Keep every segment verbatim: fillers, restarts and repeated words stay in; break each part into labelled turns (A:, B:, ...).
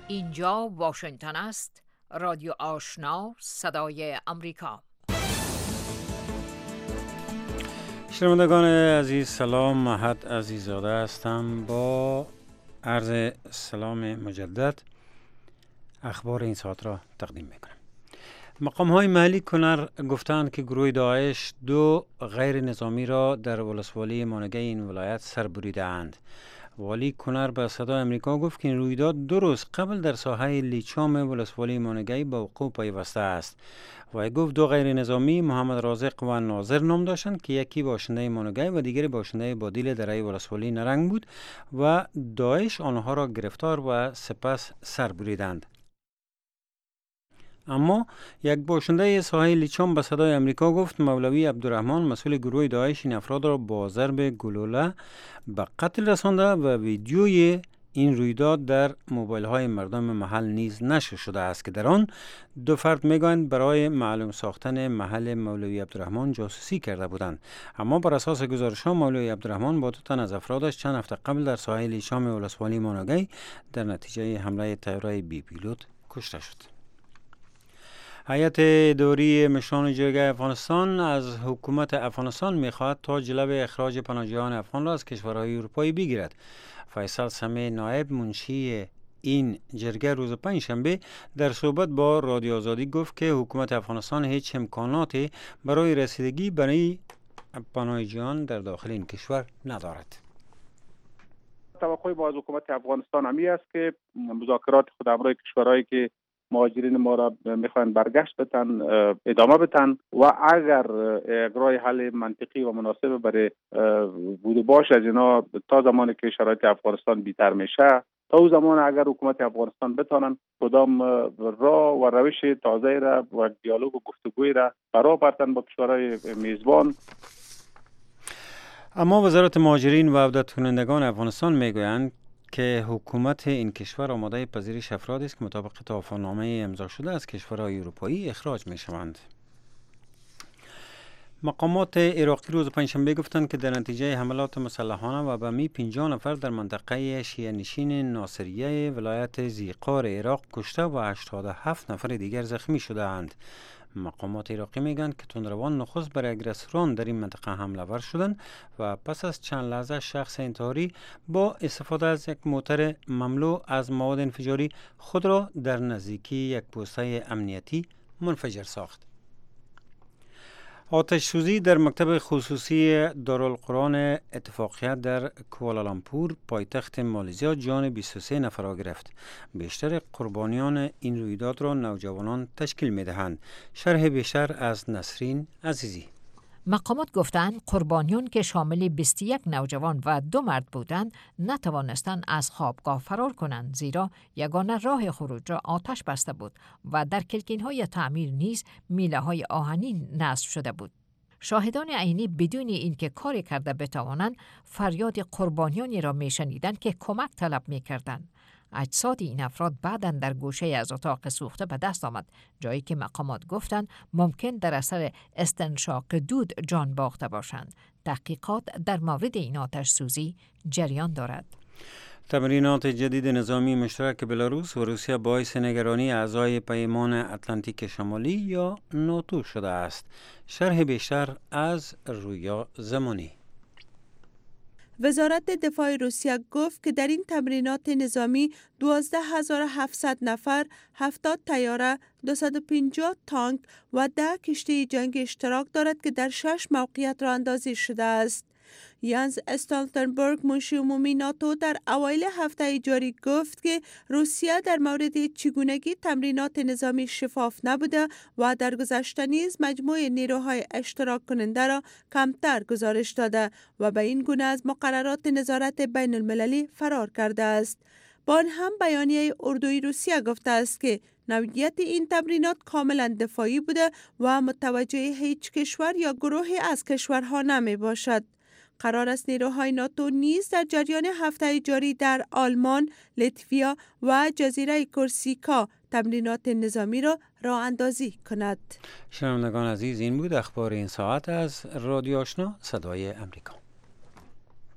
A: اینجا واشنگتن است. رادیو آشنا، صدای امریکا.
B: شنوندگان عزیز سلام، مهد عزیزاده هستم با عرض سلام مجدد. اخبار این ساعت را تقدیم میکنم. مقام های محلی کنر گفتند که گروه داعش دو غیر نظامی را در ولسوالی مانگه این ولایت سر بریده اند. والی کنر به صدای امریکا گفت که این رویداد دو روز قبل در ساحه لیچام ولسوالی مانگی به وقوع پیوسته است. و گفت دو غیر نظامی محمد رازق و ناظر نام داشتند که یکی باشنده مانگی و دیگری باشنده بادیل درعی ولسوالی نرنگ بود و داعش آنها را گرفتار و سپس سر بریدند. اما یک باشنده ساحه لیچام به صدای امریکا گفت مولوی عبدالرحمن مسئول گروه داعش این افراد را با ضرب گلوله به قتل رسانده و ویدیوی این رویداد در موبایل های مردم محل نیز نشر شده است که در آن دو فرد میگویند برای معلوم ساختن محل مولوی عبدالرحمن جاسوسی کرده بودند. اما بر اساس گزارش ها مولوی عبدالرحمن با دو تن از افرادش چند هفته قبل در ساحل لیچام ولسوالی مانگی در نتیجه حمله طیاره بی پیلوت کشته شد. هیئت اداری مشران جرگه افغانستان از حکومت افغانستان میخواهد تا جلب اخراج پناهجویان افغان را از کشورهای اروپایی بگیرد. فیصل سمی نایب منشی این جرگه روز پنجشنبه در صحبت با رادیو آزادی گفت که حکومت افغانستان هیچ امکاناتی برای رسیدگی برای پناهجویان در داخل این کشور ندارد.
C: توقع با از حکومت افغانستان همی است که مذاکرات خود همراه کشورهایی که مهاجرین ما را میخوان برگشت بتن ادامه بتن و اگر راه حل منطقی و مناسب برای بود باش از اینا تا زمانی که شرایط افغانستان بی‌تر میشه تا اون زمان اگر حکومت افغانستان بتانن کدام راه و روش تازه را و دیالوگ و گفتگوی را برای بردن با کشورهای میزبان.
B: اما وزارت مهاجرین و عودت کنندگان افغانستان میگویند که حکومت این کشور آماده پذیرش افرادی است که مطابق توافقنامه امضا شده از کشورهای اروپایی اخراج می شوند. مقامات عراقی روز پنجشنبه گفتند که در نتیجه حملات مسلحانه و بمی پنجاه نفر در منطقه شیعه نشین ناصریه ولایت ذیقار عراق کشته و هشتاد و هفت نفر دیگر زخمی شده اند. مقامات عراقی میگن که تندروان نخست بر یک رستوران در این منطقه حمله ور شدند و پس از چند لحظه شخص انتحاری با استفاده از یک موتر مملو از مواد انفجاری خود را در نزدیکی یک پوسته امنیتی منفجر ساخت. آتش سوزی در مکتب خصوصی دارالقرآن اتفاقیت در کوالالامپور پایتخت مالزیا جان بیست و سه نفر را گرفت. بیشتر قربانیان این رویداد را نوجوانان تشکیل می دهند. شرح بیشتر از نسرین عزیزی.
A: مقامات گفتند قربانیان که شامل بیست و یک نوجوان و دو مرد بودند نتوانستند از خوابگاه فرار کنند زیرا یگانه راه خروج را آتش بسته بود و در کلکین‌های تعمیر نیز میله‌های آهنی نصب شده بود. شاهدان عینی بدون اینکه کاری کرده بتوانند فریاد قربانیانی را میشنیدند که کمک طلب میکردند. اجساد این افراد بعداً در گوشه از اتاق سوخته به دست آمد، جایی که مقامات گفتند ممکن در اثر استنشاق دود جان باخته باشند. تحقیقات در مورد این آتش سوزی جریان دارد.
B: تمرینات جدید نظامی مشترک بلاروس و روسیه باعث نگرانی اعضای پیمان اتلانتیک شمالی یا ناتو شده است. شرح بیشتر از رویا زمانی.
D: وزارت دفاع روسیه گفت که در این تمرینات نظامی دوازده هزار و هفتصد نفر، هفتاد طیاره، دویست و پنجاه تانک و ده کشتی جنگی اشتراک دارد که در شش موقعیت راه اندازی شده است. یانز استالتنبرگ منشی عمومی ناتو در اوایل هفته جاری گفت که روسیه در مورد چگونگی تمرینات نظامی شفاف نبوده و در گذشته نیز مجموع نیروهای اشتراک کننده را کمتر گزارش داده و به این گونه از مقررات نظارت بین المللی فرار کرده است. با آن هم بیانیه اردوی روسیه گفته است که نوعیت این تمرینات کاملا دفاعی بوده و متوجه هیچ کشور یا گروهی از کشورها نمی باشد. قرار است نیروهای ناتو نیز در جریان هفته جاری در آلمان، لیتویا و جزیره کورسیکا تمرینات نظامی را راه اندازی کند.
B: شنوندگان عزیز، این بود اخبار این ساعت از رادیو آشنا صدای امریکا.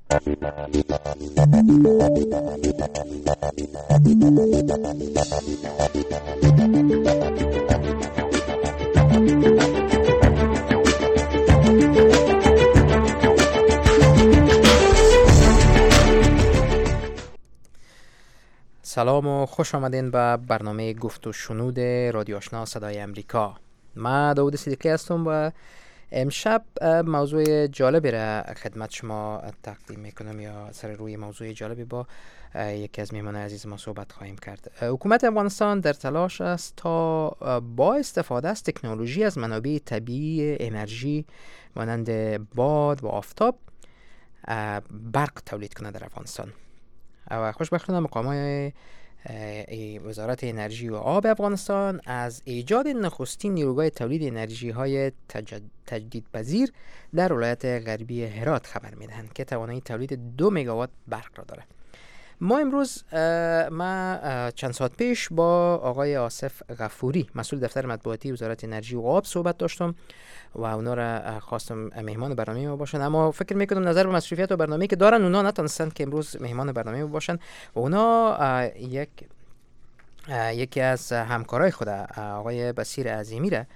E: سلام و خوش آمدین به برنامه گفت و شنود رادیو آشنا صدای امریکا. من داود صدیقی هستم و امشب موضوع جالبی را خدمت شما تقدیم میکنم، یا سر روی موضوع جالبی با یکی از میهمان عزیز ما صحبت خواهیم کرد. حکومت افغانستان در تلاش است تا با استفاده از تکنولوژی از منابع طبیعی انرژی مانند باد و آفتاب برق تولید کنه در افغانستان. و خوشبختانه مقامات وزارت انرژی و آب افغانستان از ایجاد نخستین نیروگاه تولید انرژی های تجدیدپذیر در ولایت غربی هرات خبر میدهند که توانایی تولید دو مگاوات برق را دارد. ما امروز ما چند ساعت پیش با آقای آصف غفوری مسئول دفتر مطبوعاتی وزارت انرژی و آب صحبت داشتم و اونا را خواستم مهمان برنامه ما باشن، اما فکر میکنم نظر به مصروفیت و برنامه‌ای که دارن اونا نتونستن که امروز مهمان برنامه ما باشن و اونا یک یکی از همکارای خود آقای بصیر عظیمی را،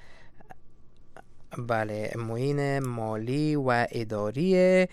E: بله، معین مالی و اداری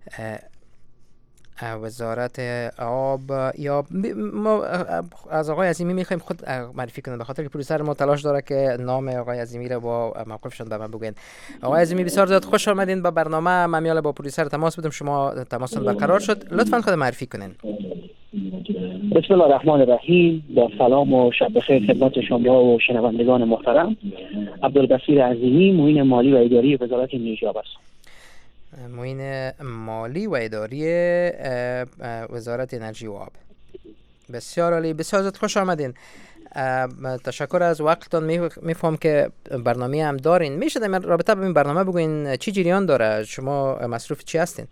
E: وزارت آب، یا ما از آقای عظیمی میخوایم خود معرفی کنند، به خاطر که پرویسر ما تلاش داره که نام آقای عظیمی را با موقفشون به من بگوین. آقای عظیمی بسیار زیاد خوش آمدین به برنامه. من میال با پرویسر تماس بدم، شما تماستون برقرار شد، لطفاً خود معرفی کنین.
F: بسم الله الرحمن الرحیم. با سلام و شب بخیر خدمت شما و شنوندگان محترم. عبدالبصیر عظیمی، معین مالی و اداری وزارت انرژی و آب است.
E: معین مالی و اداری وزارت انرژی و آب. بسیار عالی، بسیار زیاد خوش آمدین. تشکر از وقتتون. میفهم که برنامه هم دارین، میشه در رابطه با این برنامه بگوین چی جریان داره؟ شما مصروف چی هستین؟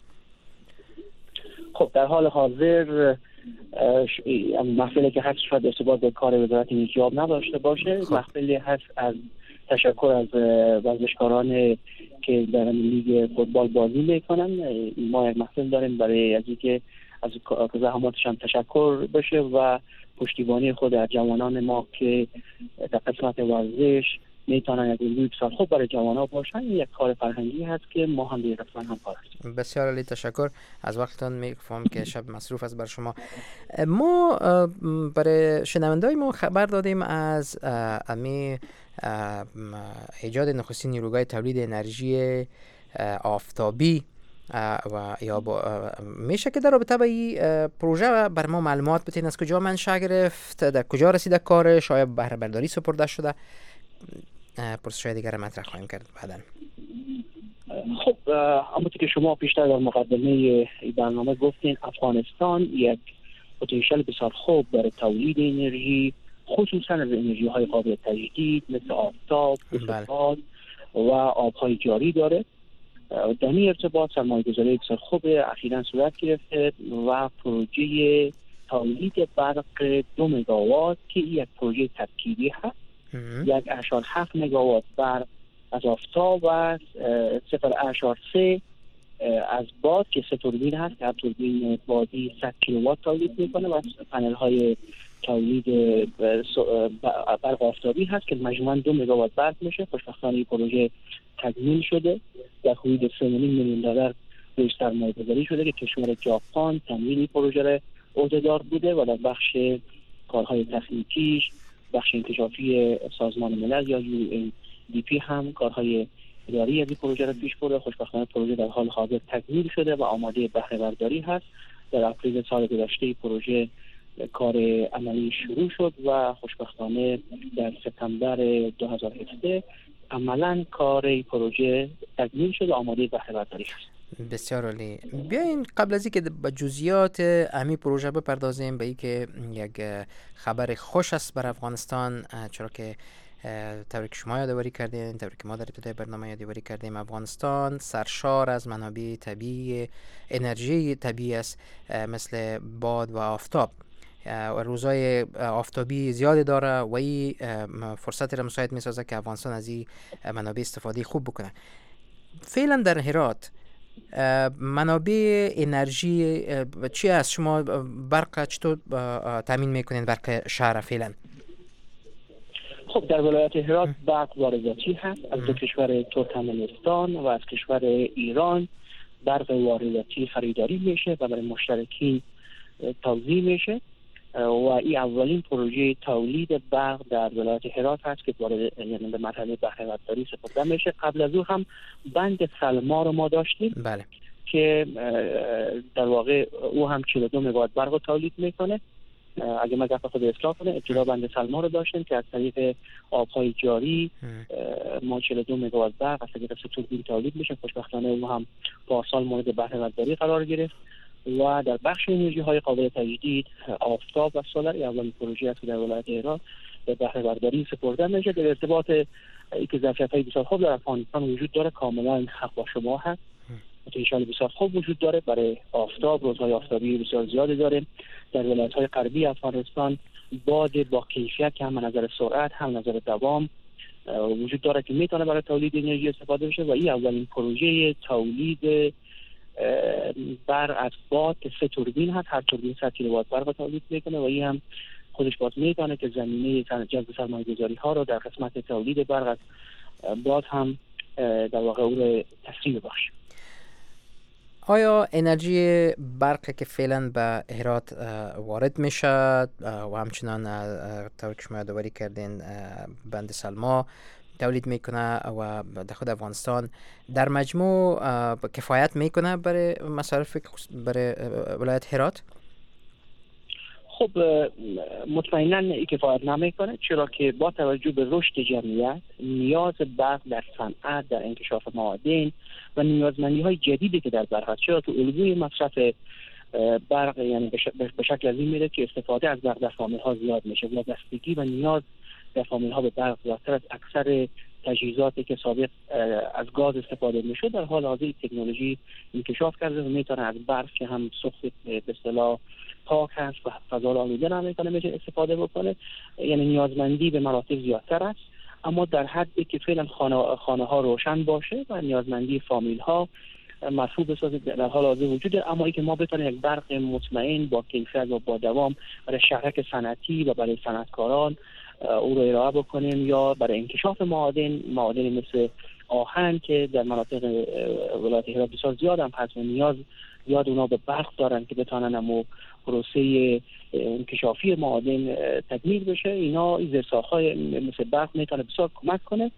F: خب در حال حاضر محفلی که هست شاید ارتباط به کار وزارت انرژی و آب نداشته باشه. خب. محفلی هست از تشکر از ورزشکاران که در لیگ فوتبال بازی میکنن. ما یک محفل داریم برای از اینکه از زحماتشان تشکر بشه و پشتیبانی خود از جوانان ما که در قسمت ورزش میتونن یک الگوی بسیار خوب برای جوانان باشن. یک کار فرهنگی هست که ما هم دیگران هم کار هستیم.
E: بسیار عالی، تشکر از وقتتون. میفهم که شب مصروف است بر شما. ما برای شنوندای ما خبر دادیم از امی ایجاد نخستین نیروگاه تولید انرژی آفتابی و یا میشه که در رابطه با این پروژه بر ما معلومات بدین؟ از کجا منشأ گرفت، در کجا رسیده کارش، آیا بهره برداری سپرده شده؟ پرسش‌های دیگر مطرح خواهیم کرد بعداً.
F: خب همونطور که شما پیشتر در مقدمه این برنامه گفتین، افغانستان یک پتانسیل بسیار خوب برای تولید انرژی، خصوصا از انرژی های قابل تجدید مثل آفتاب، باد و آبهای جاری داره. در این ارتباط سرمایه‌گذاری بسیار خوب اخیراً صورت گرفته و پروژه تولید برق دو مگاوات که یک پروژه ترکیبی هست، یک اشار هفت مگاوات برق از آفتاب و صفر اشار سه از باد که سه توربین هست که هر توربین بادی صد کیلووات تولید میکنه و پنل های تولید برق آفتابی هست که مجموعاً دو مگاوات برق میشه. خوشبختانه این پروژه تکمیل شده، در حدود سه و نیم میلیون دلار روی سرمایه‌گذاری شده که کشور ژاپن تمویل این پروژه را عهده‌دار بوده و در بخش کارهای تکنیکیش، بخش انکشافی سازمان ملل یا یو ان دی پی هم کارهای اداری از این پروژه را پیش برده. خوشبختانه پروژه در حال حاضر تکمیل شده و آماده بهره برداری هست. در اپریل سال گذشته پروژه کار عملی شروع شد و خوشبختانه در سپتامبر دو هزار و هفده عملاً کار پروژه تکمیل شد و آماده بهره برداری است.
E: بسیار عالی. بیاین قبل از اینکه به جزئیات امی پروژه بپردازیم، به اینکه یک خبر خوش است بر افغانستان، چرا که طوری که شما یادآوری کردین، طوری که ما در ابتدای برنامه یادآوری کردیم، افغانستان سرشار از منابع طبیعی انرژی طبیعی است مثل باد و آفتاب و روزای آفتابی زیادی داره و این فرصتی را مساعد می‌سازه که افغانستان از این منابع استفاده خوب بکنه. فعلا در هرات منابع انرژی چی است؟ شما برق چطور تامین میکنین برق شهر فعلا؟
F: خب در ولایت هرات برق وارداتی هست از دو کشور ترکمنستان و از کشور ایران. برق وارداتی خریداری میشه و برای مشترکین توزیع میشه و این اولین پروژه تولید برق در ولایت هرات هست که وارد یعنی به مرحله بهره برداری سپرده میشه. قبل از او هم بند سلما رو ما داشتیم
E: بله
F: که در واقع او هم چهل و دو مگاوات برق تولید میکنه. اگه ما گفت خود اصلاح کنه، ابتدا بند سلما رو داشتیم که از طریق آبهای جاری ما چهل و دو مگاوات برق از طریق سه توربین تولید میشه. خوشبختانه او هم پارسال مورد بهره برداری قرار گرفت و در بخش انرژی های قابل تجدید آفتاب و سولر اولین پروژه است که در ولایت هرات به بهره برداری سپرده میشه. در ارتباط اینکه ظرفیت‌های بسیار خوب در افغانستان وجود داره، کاملا حق با شما هست. پتانسیل بسیار خوب وجود داره برای آفتاب، روزهای آفتابی بسیار زیادی داره. در ولایت‌های غربی افغانستان باد با کیفیت که هم از نظر سرعت هم از نظر دوام وجود داره که میتونه برای تولید انرژی استفاده بشه و این اولین پروژه تولید برق از باد که سه توربین هست، هر توربین صد کیلووات برق تولید میکنه و این هم خودش باز میتونه که زمینه جذب سرمایه‌گذاری ها رو در قسمت تولید برق از باد هم در واقع او رو تسریع بخشه.
E: آیا انرژی برق که فعلا به هرات وارد میشه و همچنان طور که شما یادآوری کردین بند سلما تولید میکنه و در خود افغانستان در مجموع کفایت میکنه برای مصارف برای ولایت هرات؟
F: خب مطمئنا این کفایت نمیکنه، چرا که با توجه به رشد جمعیت، نیاز برق در صنعت، در انکشاف معادن و نیازمندی های جدیدی که در برق هست، چرا که الگوی مصرف برق یعنی به شکل از این میره که استفاده از برق در فامیل ها زیاد میشه و وابستگی و نیاز در فامیل ها به برق زیادتر از اکثر تجهیزاتی که سابق از گاز استفاده میشه. در حال حاضر تکنولوژی انکشاف کرده و میتونه از برق که هم سوخت به اصطلاح پاک هست و فضا را آلوده نمیکنه میشه استفاده بکنه، یعنی نیازمندی به مراتب زیادتر است، اما در حدی که فعلا خانه, خانه ها روشن باشه و نیازمندی فامیل ها مرفوع بسازه در حال حاضر وجود داره. اما اینکه ما بتونیم یک برق مطمئن با کیفیت و با دوام برای شهرک صنعتی و برای صنعتکاران او رو ارائه بکنیم یا برای انکشاف معادن معادن مثل آهن که در مناطق ولایت هرات بسیار زیاد هم هست و نیاز زیاد اونا به برق دارن که بتونن امو پروسه انکشافی معادن تکمیل بشه. اینا این زیرساخت‌های مثل برق میتونه بسیار کمک کنه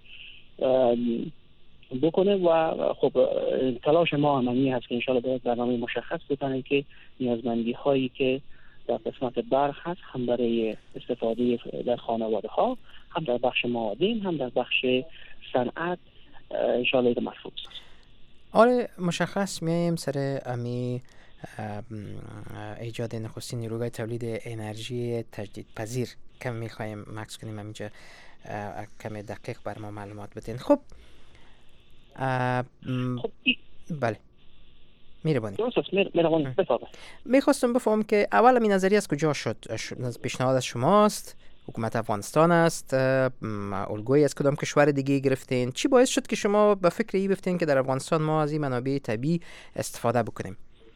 F: بکنه و خب تلاش ما همانی هست که انشاءالله به برنامه مشخص بتونیم که نیازمندی هایی که در قسمت برق هست هم برای استفاده در خانواده ها، هم در بخش معادن، هم در بخش صنعت انشاءالله مرفوع است.
E: آره مشخص میایم سر امی ایجاد نخستین نیروگاه تولید انرژی تجدیدپذیر کم میخوایم مکس کنیم همینجا کم دقیق بر ما معلومات بدین. خب
F: خب
E: بله میره بانی
F: بفرمایید.
E: میخواستم بفهم که اول این نظریه از کجا شد؟ پیشنهاد از شماست؟ حکومت افغانستان است؟ الگویی از کدام کشور دیگه گرفتین؟ چی باعث شد که شما به فکر این بفتین که در افغانستان ما از این منابع طبیعی استفاده بکنیم؟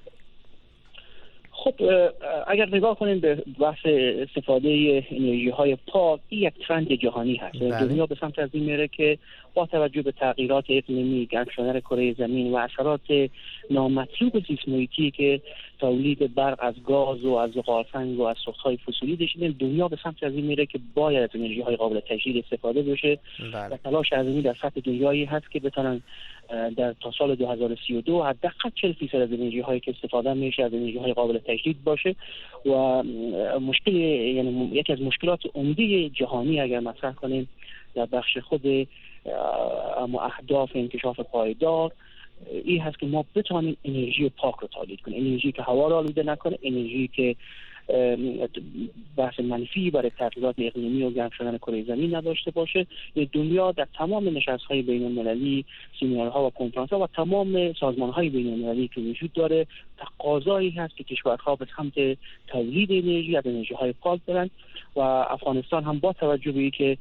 F: خب اگر نگاه کنیم به بحث استفاده انرژی های پاک، این یک ترند جهانی هست. بله. دنیا به سمت از این میره که با توجه به تغییرات اقلیمی، گرم شدن کره زمین و اثرات نامطلوب زیست محیطی که تولید برق از گاز و از زغالسنگ و از سوخت‌های فسیلی داشتیم، دنیا به سمت از این میره که باید از انرژی های قابل تجدید استفاده بشه. بله. و تلاش عظیمی در سطح دنیایی هست که بتونن در تا سال دو هزار و سی و دو حداقل چهل درصد از انرژی هایی که استفاده میشه از انرژی های قابل تجدید باشه و مشکل یعنی یکی از مشکلات عمده جهانی اگر مطرح کنیم در بخش خود اما اهداف انکشاف پایدار این هست که ما بتوانیم انرژی پاک رو تولید کنیم، انرژی که هوا را آلوده نکنه، انرژی که بحث منفی برای تغییرات اقلیمی و گرم شدن کره زمین نداشته باشه. دنیا در تمام نشست‌های بین‌المللی، سمینارها و کنفرانس‌ها و تمام سازمان‌های بین‌المللی که وجود داره تقاضایی هست که کشورها به سمت تولید انرژی از انرژی‌های پاک برن و افغانستان هم با توجه به اینکه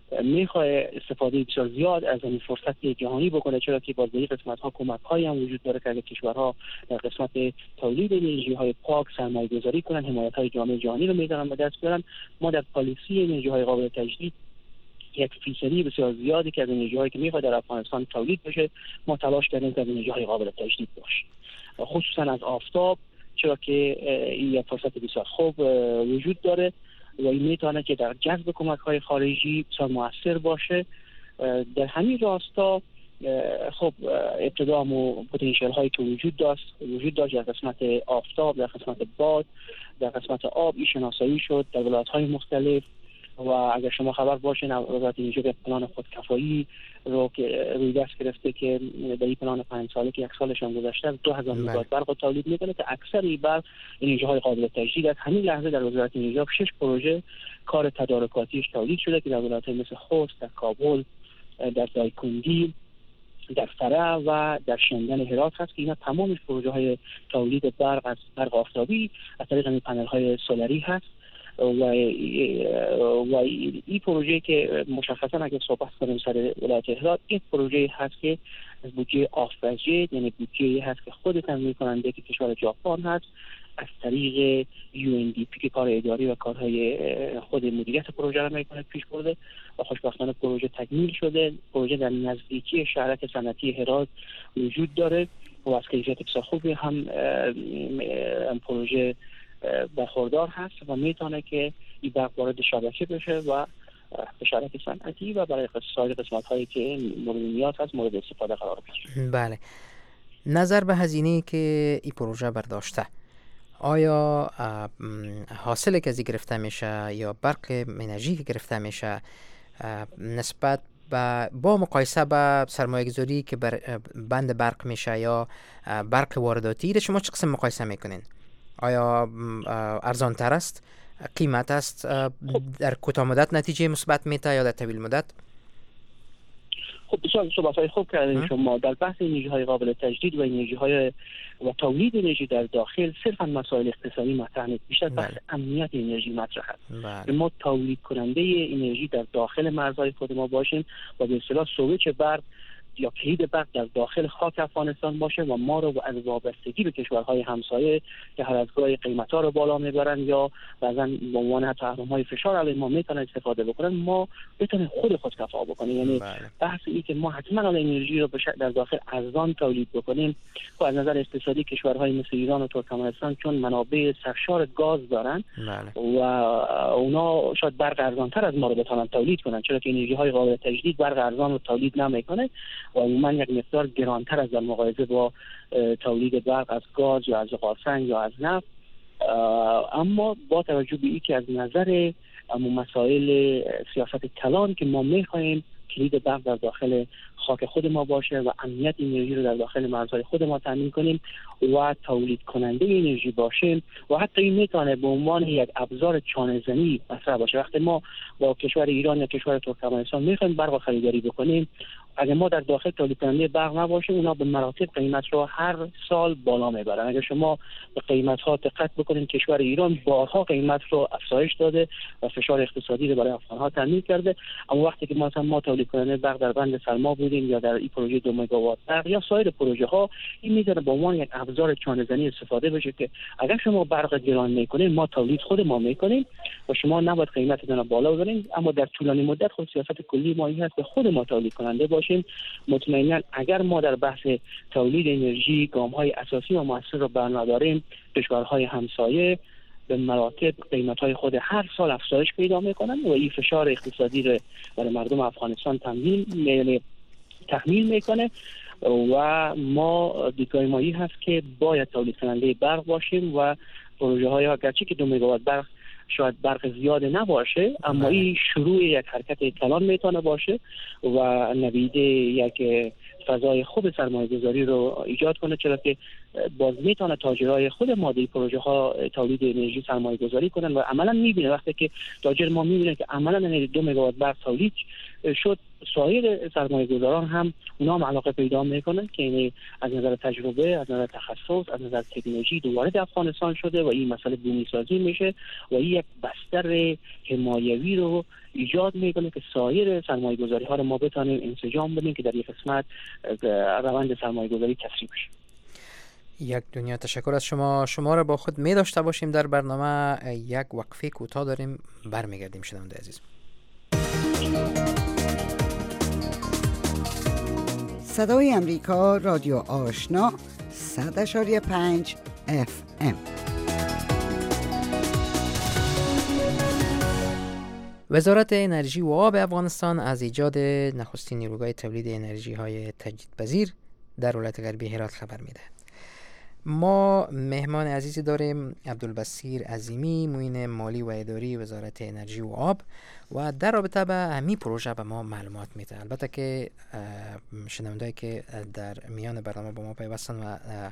F: میخواد استفاده بسیار زیاد از این فرصت جهانی بکنه، چرا که باز در قسمت ها کمک هایی هم وجود داره که اگر کشورها در قسمت تولید انرژی های پاک سرمایه گذاری کنن، حمایت های جامعه جهانی رو میذارن به دست بیارن. ما در پالیسی انرژی های قابل تجدید یک فیصدی بسیار زیادی که از انرژی هایی که میخواد در افغانستان تولید بشه ما تلاش کردیم که انرژی های قابل تجدید باشه، خصوصا از آفتاب، چرا که این یک فرصت بسیار خوب وجود داره و این میتونه که در جذب کمک های خارجی بسیار مؤثر باشه. در همین راستا خب ابتدا مو پتانسیل هایی که وجود داشت وجود داشت در قسمت آفتاب، در قسمت باد، در قسمت آب، این شناسایی شد در ولایت های مختلف و اگر شما خبر باشین وزارت انرژی به پلان خودکفایی رو که روی دست گرفته که در این پلان پنج ساله که یک سالش هم گذشته دو هزار مگاوات برق تولید میکنه که اکثر این برق انرژی های قابل تجدید است. همین لحظه در وزارت انرژی شش پروژه کار تدارکاتیش تولید شده که در ولایت مثل خوست، در کابل، در دایکندی، در فرع و در شندن هرات هست که اینا تمامش پروژه های تولید برق از برق آفتابی از طریق این پنل های سولاری هست و و این پروژه که مشخصا اگر صحبت کنیم سر ولایت هرات، این پروژه هست که از بودجه آفبجت، یعنی بودجه هست که خود تامین کننده که کشور ژاپن هست از طریق یو ان دی پی که کار اداری و کارهای خود مدیریت پروژه را میکنه پیش برده و خوشبختانه پروژه تکمیل شده. پروژه در نزدیکی شهرک صنعتی هرات وجود داره و از کیفیت بسیار خوبی هم پروژه برخوردار هست و میتونه که این برق وارد شبکه بشه و به شرکت صنعتی و برای سایر قسمت هایی که مورد نیاز هست مورد استفاده قرار بگیره.
E: بله. نظر به هزینه‌ای که این پروژه برداشته، آیا حاصلی که از گرفته میشه یا برق انرژی که گرفته میشه نسبت با با مقایسه با سرمایه‌گذاری که بر بند برق میشه یا برق وارداتی ده شما چه قسم مقایسه میکنین؟ آیا ارزان تر است؟ قیمت است؟ در کوتاه مدت نتیجه مثبت میده یا در طویل مدت؟
F: خب بسیار صحبت‌های خوب کردین شما. در بحث انرژی های قابل تجدید و انرژی های و تولید انرژی در داخل صرفا مسائل اقتصادی مطرح نیست، بیشتر بحث امنیت انرژی مطرح است. ما تولید کننده انرژی در داخل مرزهای خود ما باشیم و به اصطلاح سویچ برق یا کلید برق در داخل خاک افغانستان باشه و ما رو از وابستگی به کشورهای همسایه که هر از گاهی قیمت‌ها رو بالا میبرن یا بعضا به عنوان حتی تحریم‌های فشار علیه ما میتونن استفاده بکنن، ما بتونیم خود خودکفا بکنیم. یعنی بحث این که ما حتما انرژی رو در داخل ارزان تولید بکنیم و از نظر اقتصادی کشورهای مثل ایران و ترکمنستان چون منابع سرشار گاز دارن بله. و اونا شاید برق ارزان‌تر از ما رو بتونن تولید کنن، چرا که انرژی‌های قابل تجدید برق ارزان رو تولید نمیکنه و عموما یک مقدار گرانتر از در مقایسه با تولید برق از گاز یا از قارسنگ یا از نفت. اما با توجه به اینکه از نظر مسائل سیاست کلان که ما میخوایم کلید برق در داخل خاک خود ما باشه و امنیت انرژی رو در داخل مرزهای خود ما تامین کنیم و تولید کننده انرژی باشیم و حتی این میتونه به عنوان یک ابزار چانه‌زنی مطرح باشه. وقتی ما با کشور ایران یا کشور ترکمنستان میخوایم برق خریداری بکنیم، اگر ما در داخل تولید کننده برق نباشیم اونا به مراتب قیمت رو هر سال بالا میبرن. اگر شما به قیمت ها دقت بکنید، کشور ایران بارها قیمت رو افزایش داده و فشار اقتصادی رو برای افغان ها تامین کرده، اما وقتی که مثلا ما تولید کننده برق در بند سلما بودیم یا در این پروژه دو مگاوات برق یا سایر پروژه ها، این میتونه به عنوان یک ابزار چانه‌زنی استفاده بشه که اگر شما برق گران میکنید ما تولید خود ما میکنیم و شما نباید قیمتتون رو بالا ببرید، اما در طولانی مدت خود سیاست کلی ما این هست که خود ما تولید کننده باشیم. مطمئنا اگر ما در بحث تولید انرژی گام‌های اساسی و مؤثر رو برنداریم، کشورهای همسایه به مراتب قیمت‌های خود هر سال افزایش پیدا می‌کنن و این فشار اقتصادی رو برای مردم افغانستان تحمیل تحمیل می‌کنه و ما دیدگاه ما این هست که باید تولید کننده برق باشیم و پروژه‌های اگرچه که دو مگاوات برق شاید برق زیاد نباشه اما این شروع یک حرکت کلان میتونه باشه و نویده یک فضای خوب سرمایه گذاری رو ایجاد کنه، چرا که باز میتونه تاجرای خود ماده پروژه ها تولید انرژی سرمایه گذاری کنن و عملا میبینه وقتی که تاجر ما میبینه که عملا دو مگاوات برق تولید شد، سایر سرمایه گذاران هم اونا هم علاقه پیدا میکنن که یعنی از نظر تجربه، از نظر تخصص، از نظر تکنولوژی دوباره در افغانستان شده و این مسئله بومی سازی میشه و این یک بستر حمایوی رو ایجاد میکنه که سایر سرمایه گذاری ها رو ما بتونیم انسجام بدیم که در یک قسمت روند سرمایه گذاری تسریع بشه.
E: یک دنیا تشکر از شما. شما را با خود می داشته باشیم در برنامه. یک وقفه کوتاه داریم، برمیگردیم. شنونده عزیز،
G: صدای امریکا، رادیو آشنا، صد اشاری پنج اف ام.
E: وزارت انرژی و آب افغانستان از ایجاد نخستین نیروگاه تولید انرژی های تجدیدپذیر در ولایت غربی هرات خبر میده. ما مهمان عزیزی داریم، عبدالبصیر عظیمی، معین مالی و اداری وزارت انرژی و آب، و در رابطه به همین پروژه به ما معلومات میده. البته که شنوندهایی که در میان برنامه با ما پیوستن و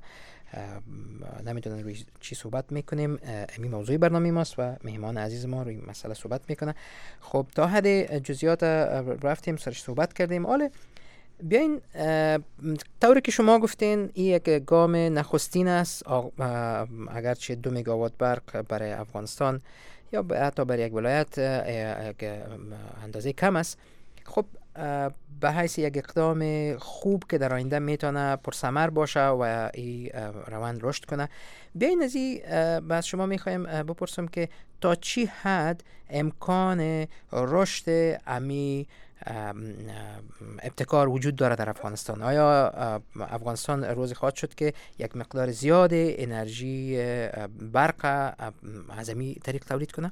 E: نمیدونن روی چی صحبت میکنیم، همین موضوع برنامه ماست و مهمان عزیز ما روی مسئله صحبت میکنه. خب تا حد جزئیات رفتیم، سرش صحبت کردیم. حالا بیاین طوری که شما گفتین این یک گام نخستین است، اگرچه دو مگاوات برق برای افغانستان یا حتی برای یک ولایت اندازه کم است. خب به حیث یک اقدام خوب که در آینده میتونه پرثمر باشه و این روند رشد کنه، بیاین از این باز شما میخوایم بپرسم که تا چی حد امکان رشد امی ابتکار وجود داره در افغانستان؟ آیا افغانستان روزی خواهد شد که یک مقدار زیاد انرژی برق از همین طریق تولید کنه؟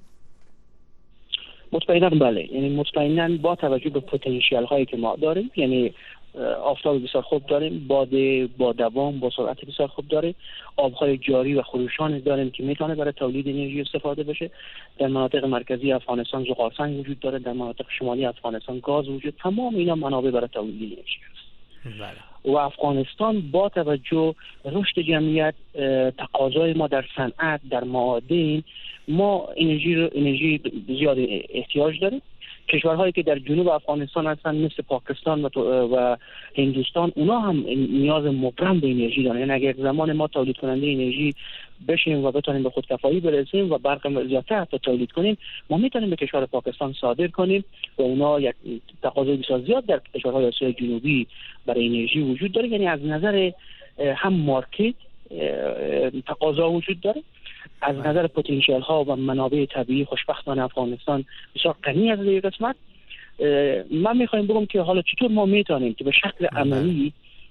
F: مطمئنا بله، یعنی مطمئنا با توجه به پتانسیل هایی که ما داریم، یعنی آفتاب بسیار خوب داریم، باد با دوام با سرعت بسیار خوب داریم، آبهای جاری و خروشان داریم که میتونه برای تولید انرژی استفاده بشه. در مناطق مرکزی افغانستان زغالسنگ وجود داره، در مناطق شمالی افغانستان گاز وجود، تمام اینا منابع برای تولید انرژی است. بله. و افغانستان با توجه رشد جمعیت، تقاضای ما در صنعت، در معادن، ما انرژی رو انرژی زیاد احتیاج داریم. کشورهایی که در جنوب افغانستان هستن مثل پاکستان و, و هندوستان، اونا هم نیاز مبرم به انرژی دارن. یعنی اگر زمان ما تولید کننده انرژی بشیم و بتونیم به خودکفایی برسیم و برق زیادتر حتی تولید کنیم، ما میتونیم به کشور پاکستان صادر کنیم و اونا یک تقاضای بسیار زیاد در کشورهای آسیای جنوبی برای انرژی وجود داره. یعنی از نظر هم مارکت تقاضا وجود داره، از نظر پتانسیل ها و منابع طبیعی خوشبختانه افغانستان بسیار غنی از این قسمت. من میخوایم بگم که حالا چطور ما میتونیم که به شکل عملی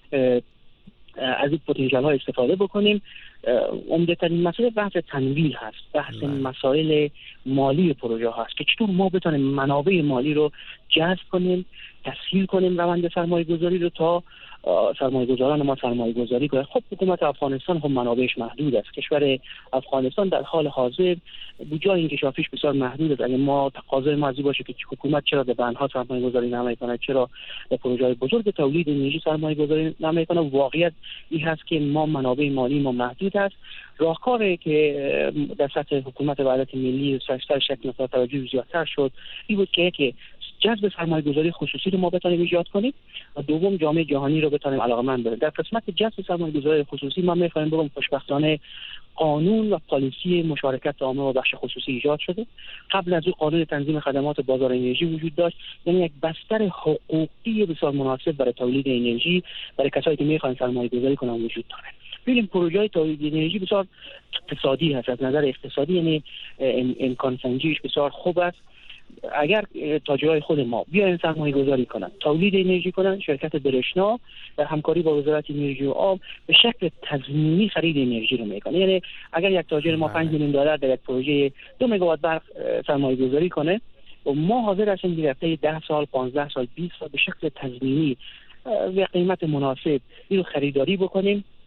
F: از این پتانسیل ها استفاده بکنیم. عمده ترین مسئله بحث تمویل هست، بحث مسائل مالی پروژه هست که چطور ما بتونیم منابع مالی رو جذب کنیم، تسهیل کنیم روند سرمایه گذاری رو تا سرمایه گذاران ما سرمایه گذاری کنند. خب حکومت افغانستان هم منابعش محدود است. کشور افغانستان در حال حاضر بودجه انکشافیش بسیار محدود است. اگر ما تقاضای ما باشه که حکومت چرا به بندها سرمایه گذاری نمیکنه، چرا به پروژه‌های بزرگ تولید انرژی سرمایه گذاری نمیکنه، واقعیت این هست که ما منابع مالی ما محدود است. راهکاری که در سطح حکومت وحدت ملی سرشتر شکل نفر توجه زیادتر شد این بود که که جذب سرمایه گذاری خصوصی رو ما بتونیم ایجاد کنیم و دوم جامعه جهانی رو بتونیم علاقمند بکنیم. در قسمت جذب سرمایه گذاری خصوصی من میخوایم بگم خوشبختانه قانون و پالیسی مشارکت عامه و بخش خصوصی ایجاد شده. قبل از او قانون تنظیم خدمات بازار انرژی وجود داشت، یعنی یک بستر حقوقی بسیار مناسب برای تولید انرژی برای کسایی که میخوان سرمایه گذاری کنن وجود داره. ببینیم پروژه تولید انرژی بسیار اقتصادی هست. از نظر اقتصادی یعنی امکان سنجیش بسیار خوب است. اگر تاجرای خود ما بیاین سرمایه گذاری کنن، تولید انرژی کنن، شرکت برشنا در همکاری با وزارت انرژی و آب به شکل تضمینی خرید انرژی رو میکنه. یعنی اگر یک تاجر ما پنج میلیون دلار در یک پروژه دو مگاوات برق سرمایه گذاری کنه و ما حاضر هستیم در ده سال، پانزده سال، بیست سال به شکل تضمینی و قیمت مناسب این رو خریداری بکنیم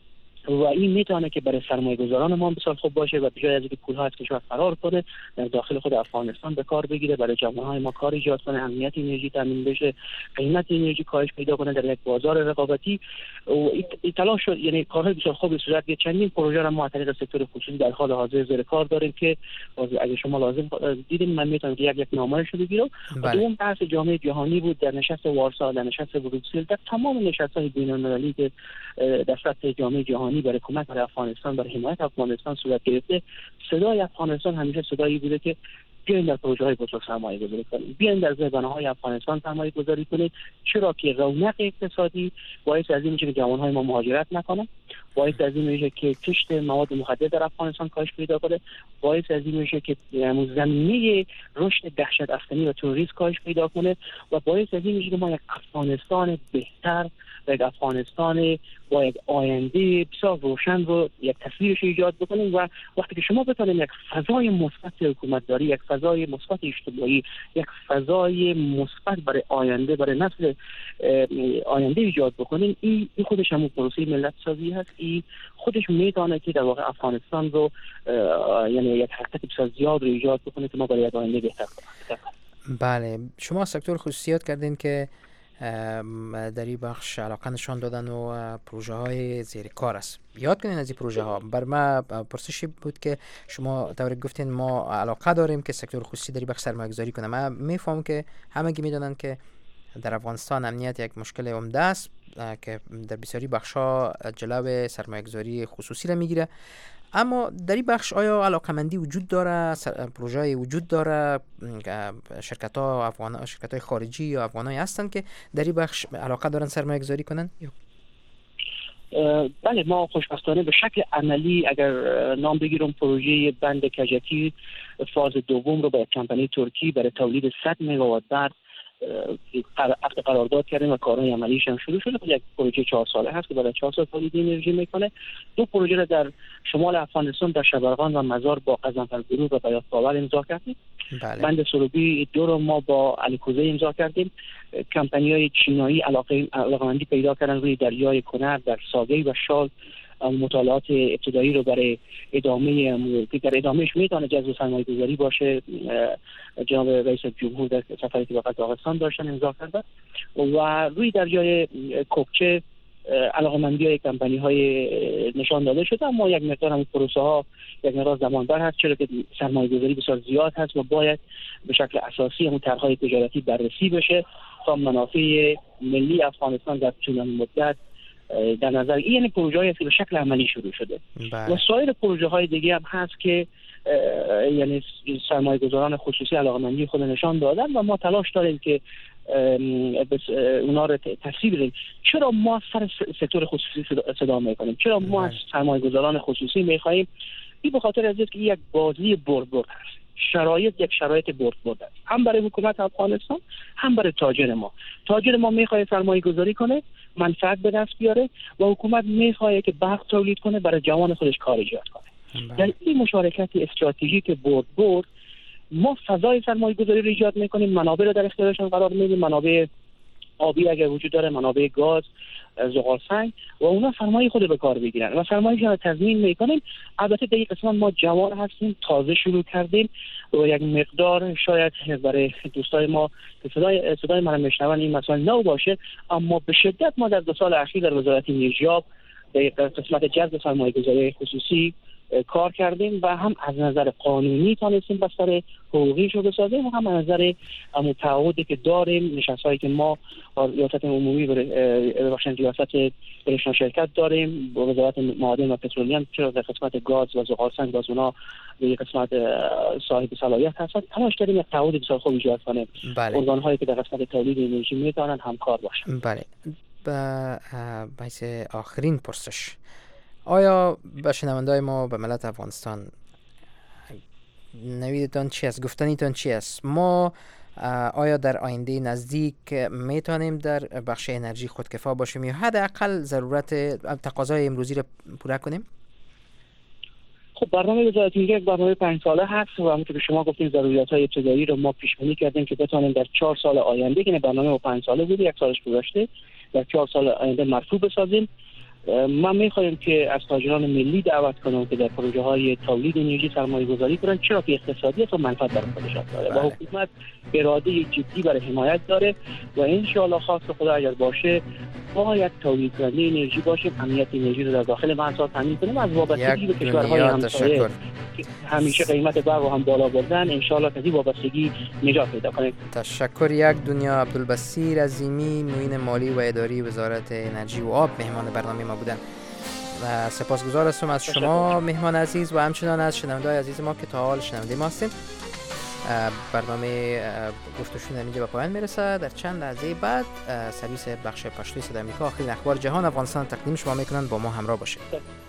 F: و این میتونه که برای سرمایه گذاران ما بسیار خوب باشه و به جای از اینکه پولها از کشور فرار کنه در داخل خود افغانستان به کار بگیره، برای جامعه‌های ما کار ایجاد کنه، امنیت انرژی تامین بشه، قیمت انرژی کاهش پیدا کنه در یک بازار رقابتی. و این تلاش شد، یعنی کارهای بسیار خوب صورت گرفت. چندین پروژه را ما از طریق سکتور خصوصی در حال حاضر زیر کار داریم که اگه شما لازم دیدین من میتونم یک یک نامه رو بگیرم. دوم بحث جامعه جهانی بود در نشست وارسا، در نشست بروکسل، در تمام نشست‌های بین‌المللی که در سطح جامعه جهانی برای کمک برای افغانستان، برای حمایت افغانستان صورت گرفته. صدای افغانستان همیشه صدایی بوده که بیاین در پروژه‌های بزرگ سرمایه گذاری کنید، بیاین در زیربناهای افغانستان سرمایه گذاری کنید، چرا که رونق اقتصادی باعث از این میشه که جوانهای ما مهاجرت نکنن، باعث از این میشه که کشت مواد مخدر در افغانستان کاهش پیدا کنه، باعث از این میشه که زمینه رشد دهشت افکنی و تروریسم کاهش پیدا کنه و باعث از این میشه که ما یک افغانستان بهتر و یک افغانستان با یک آینده بسیار روشن رو یک تصویرش ایجاد بکنیم. و وقتی که شما بتونید یک فضای مثبت حکومتداری، یک فضای مثبت اجتماعی، یک فضای مثبت برای آینده، برای نسل آینده ایجاد بکنین، این خودش هم پروسه ملت سازی هست. این خودش میتونه که در واقع افغانستان رو یعنی یک حرکت بسیار زیاد رو ایجاد بکنه که ما برای یک آینده بهتر کنیم.
E: بله، شما سکتور خصوصیات کردین که در این بخش علاقه نشان دادن و پروژه های زیر کار است. یاد کنین از این پروژه ها. بر ما پرسشی بود که شما طوری گفتین ما علاقه داریم که سکتور خصوصی در این بخش سرمایه گذاری کنه. من میفهم که همگی میدونن که در افغانستان امنیت یک مشکل عمده است که در بسیاری بخش ها جلو سرمایه گذاری خصوصی را میگیره. اما در این بخش آیا علاقمندی وجود داره، پروژه‌ای وجود داره، شرکت ها افغان شرکت های خارجی یا افغانایی هستن که در این بخش علاقه دارن سرمایه گذاری کنن؟
F: بله، ما خوشبختانه به شکل عملی اگر نام بگیرم پروژه بند کجکی فاز دوم رو با یک کمپانی ترکی برای تولید صد مگاوات برق عقد قرارداد کردیم و کارهای عملیش هم شروع شده. یک پروژه چهار ساله هست که بعد از چهار سال تولید انرژی میکنه. دو پروژه را در شمال افغانستان در شبرغان و مزار با قزنفر گروه و بیات باور امضا کردیم. بله. بند سروبی دو رو ما با علیکوزه امضا کردیم. کمپانی‌های چینایی علاقه علاقمندی پیدا کردن روی دریای کنر در ساگی و شال مطالعات ابتدایی رو برای ادامه که در ادامهش میتونه جذب سرمایه‌گذاری باشه. جناب رئیس جمهور در سفری که به قزاقستان داشتن امضا کردن و روی دریای کوکچه علاقمندی کمپانی های نشان داده شده. اما یک مقدار هم پروسه ها یک مقدار زمان بر هست، چرا که سرمایه‌گذاری بسیار زیاد هست و باید به شکل اساسی همون طرح‌های تجارتی بررسی بشه تا منافع ملی افغانستان در طولانی مدت در نظر این یعنی پروژه های به شکل عملی شروع شده. بله. و سایر پروژه های دیگه هم هست که یعنی سرمایه گذاران خصوصی علاقمندی خود نشان دادن و ما تلاش داریم که اونا رو تصویر بدیم. چرا ما سر سکتور خصوصی صدا میکنیم؟ چرا ما از سرمایه گذاران خصوصی میخواهیم؟ این به خاطر از اینکه یک بازی برد برد هست. شرایط یک شرایط برد برد است، هم برای حکومت افغانستان هم برای تاجر ما. تاجر ما میخواد سرمایه گذاری کنه، منفعت به دست بیاره و حکومت میخواد که برق تولید کنه، برای جوان خودش کار ایجاد کنه. در این مشارکت استراتژیک برد برد ما فضای سرمایه گذاری رو ایجاد میکنیم، منابع رو در اختیارشون قرار میدیم، منابع آبی اگر وجود داره، منابع گاز، زغال سنگ و اونا سرمایه خود به کار بگیرن و سرمایه رو تضمین میکنیم. البته در این قسمت ما جوان هستیم، تازه شروع کردیم و یک مقدار شاید برای دوستای ما که صدای صدای من میشنون این مثلا نو باشه، اما به شدت ما در دو سال اخیر در وزارت انرژی در قسمت جذب سرمایه گذاری خصوصی کار کردیم و هم از نظر قانونی تانستیم بستر حقوقیش رو بسازیم و هم از نظر تعهدی که داریم، نشست‌هایی که ما ریاست عمومی بخش ریاست برشان شرکت داریم با وزارت معادن و پترولیوم، چرا در قسمت گاز و زغال سنگ باز اونا به قسمت صاحب صلاحیت هستن، تلاش کردیم یک تعهد بسیار خوب ایجاد کنیم. بله. ارگان‌هایی که در قسمت تولید انرژی میتونن همکار باشن.
E: بله. با بحث آخرین پرسش، آیا به شنونده‌های ما به ملت افغانستان نویدتان چی است؟ گفتنیتان چی است؟ ما آیا در آینده نزدیک میتونیم در بخش انرژی خودکفا باشیم یا حداقل ضرورت تقاضای امروزی را پورا کنیم؟
F: خب برنامه وزارت انرژی یک برنامه پنج ساله هست و همونطور که شما گفتین ضروریات‌های ابتدایی رو ما پیش بینی کردیم که بتونیم در چهار سال آینده، یعنی برنامه با پنج ساله بود، یک سالش گذشته، در چهار سال آینده مرفوع بسازیم. ما میخوایم که از تاجران ملی دعوت کنم که در پروژه های تولید انرژی سرمایه گذاری کنند، چرا که اقتصادی است و منفعت برای خودشان داره و حکومت اراده جدی برای حمایت داره و ان شاء الله خواست خدا اگر باشه باید تولید کننده انرژی باشیم، امنیت انرژی رو در داخل محصول تامین کنیم. از وابستگی به کشورهای همسایه همیشه قیمت برق رو هم بالا بردن، ان شاء الله از این وابستگی نجات پیدا کنیم.
E: تشکر. یک دنیا عبدالبصیر عظیمی، معین مالی و اداری وزارت انرژی و آب مهمان برنامه ما بودن و سپاسگزار هستم از شما مهمان عزیز و همچنان از شنونده‌های عزیز ما که تا حال شنونده ما هستین. برنامه گفتگوشون اینجا به پایان میرسه. در چند لحظه بعد سرویس بخش پشتوی صدای آمریکا آخرین اخبار جهان افغانستان تقدیم شما میکنن، با ما همراه باشید.